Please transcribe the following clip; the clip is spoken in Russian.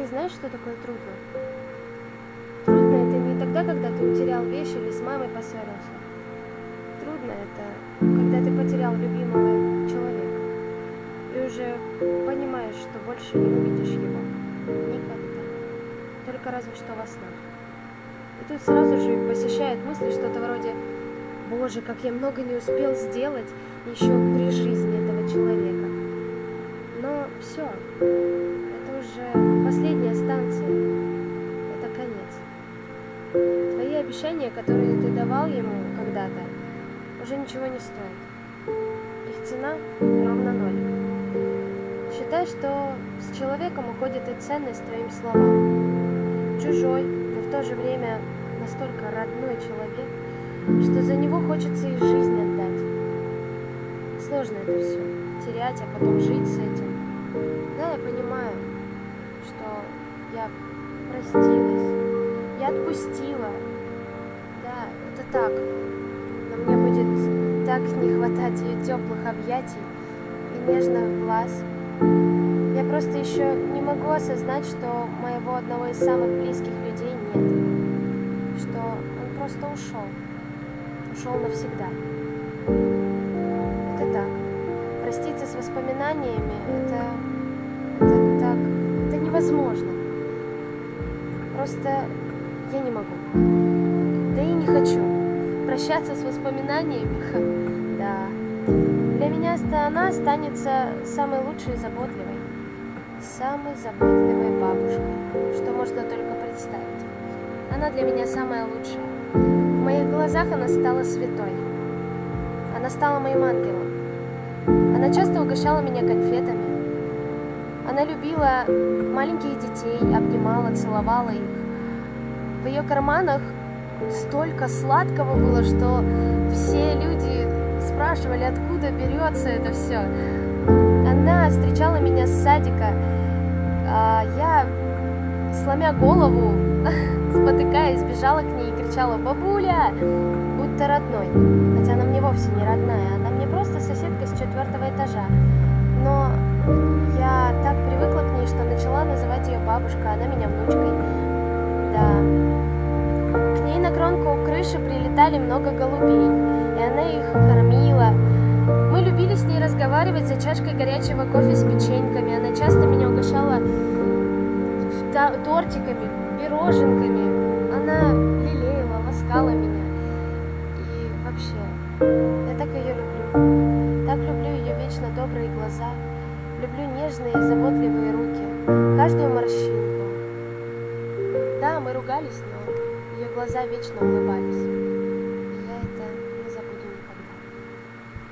знаешь, что такое трудно? Трудно это не тогда, когда ты утерял вещи или с мамой поссорился. Трудно это, когда ты потерял любимого человека и уже понимаешь, что больше не увидишь его. Никогда. Только разве что во снах. И тут сразу же посещает мысли что-то вроде: «Боже, как я много не успел сделать еще при жизни этого человека». Но все, это уже последняя станция, это конец. Твои обещания, которые ты давал ему когда-то, уже ничего не стоят. Их цена ровно ноль. Считай, что с человеком уходит и ценность твоим словам. Чужой, но в то же время настолько родной человек, что за него хочется и жизнь отдать. Сложно это все, терять, а потом жить с этим. Да, я понимаю, что я простилась, я отпустила. Да, это так. Но мне будет так не хватать ее теплых объятий и нежных глаз. Я просто еще не могу осознать, что моего одного из самых близких людей нет. Что он просто ушел. Ушел навсегда. Это так. Проститься с воспоминаниями, это так, это невозможно. Просто я не могу. Да и не хочу. Прощаться с воспоминаниями, да. Для меня она останется самой лучшей и заботливой. Самой заботливой бабушкой, что можно только представить. Она для меня самая лучшая. В моих глазах она стала святой. Она стала моим ангелом. Она часто угощала меня конфетами. Она любила маленьких детей, обнимала, целовала их. В ее карманах столько сладкого было, что все люди спрашивали, откуда берется это все. Она встречала меня с садика, а я, сломя голову, спотыкаясь, бежала к ней и кричала: «Бабуля!», будто родной. Хотя она мне вовсе не родная, она мне просто соседка с 4-го этажа. Но я так привыкла к ней, что начала называть ее бабушкой, а она меня внучкой. Да. К ней на кромку крыши прилетали много голубей, и она их кормила. Мы любили с ней разговаривать за чашкой горячего кофе с печеньками. Она часто меня угощала тортиками, пироженками. Она лелеяла, ласкала меня. И вообще, я так ее люблю. Так люблю ее вечно добрые глаза. Люблю нежные и заботливые руки. Каждую морщинку. Да, мы ругались, но ее глаза вечно улыбались.